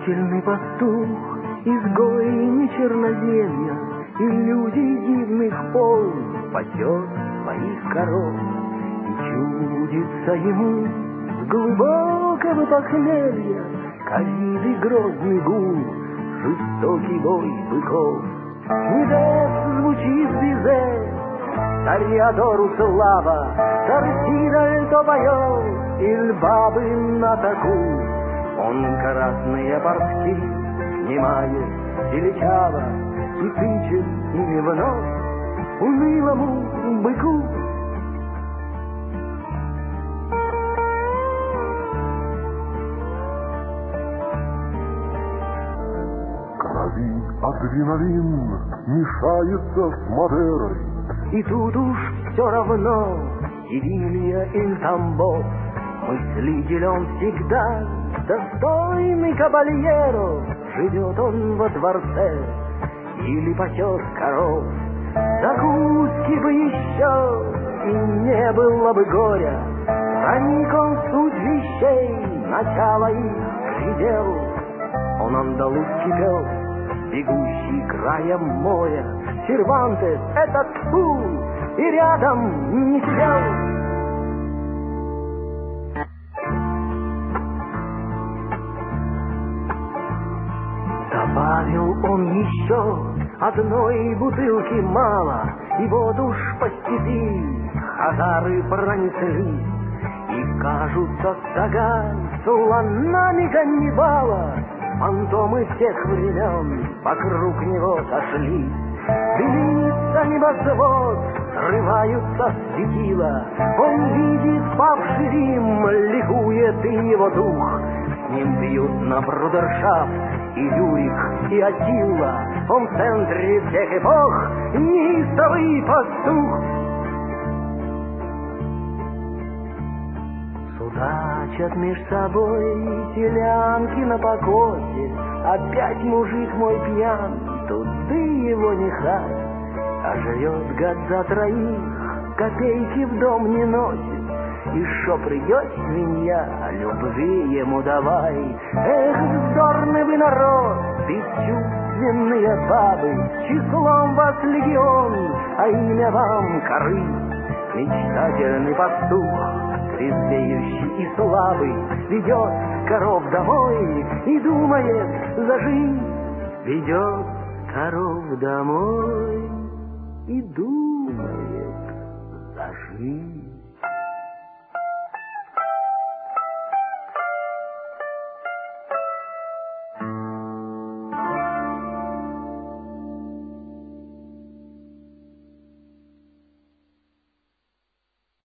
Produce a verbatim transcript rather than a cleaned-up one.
Удивительный пастух, изгой не черноземья, и люди дивных полн пасет своих коров. И чудится ему с глубокого похмелья ковиды грозный гул, жестокий бой быков. Небес звучит звезде, Тореадору слава, Торсидаль то поет, иль бабы на таку. Он красные портки снимает величаво и тычет ими в нос унылому быку. Крови адреналин мешается с Мадерой, и тут уж все равно, Севилья или Тамбов, мыслитель он всегда, достойный кабальеро, живет он во дворце или пасет коров. Закуски бы еще, и не было бы горя, проник он в суть вещей, начало их глядел. Он андалузский пес, бегущий краем моря, Сервантес — этот тьфу, и рядом не сидел. Добавил он еще одной бутылки мало, и вот уж по степи хазары пронеслись, и кажутся стога слонами Ганнибала. Фантомы всех времен вокруг него сошлись. Дымится небосвод, срываются светила. Он видит павший Рим, ликует и его дух. С ним бьют на брудершафт и Юрик, и Атилла. Он в центре всех эпох, неистовый пастух. Судачат меж собой селянки на покосе. Опять мужик мой пьян, туды его не хать. А живет год за троих, копейки в дом не носит. И шо придет свинья, любви ему давай. Эх, вздорный вы народ, бесчувственные бабы, числом вас легион, а имя вам корысть. Мечтательный пастух, трезвеющий и слабый, ведет коров домой и думает за жизнь. Ведет коров домой и думает за жизнь.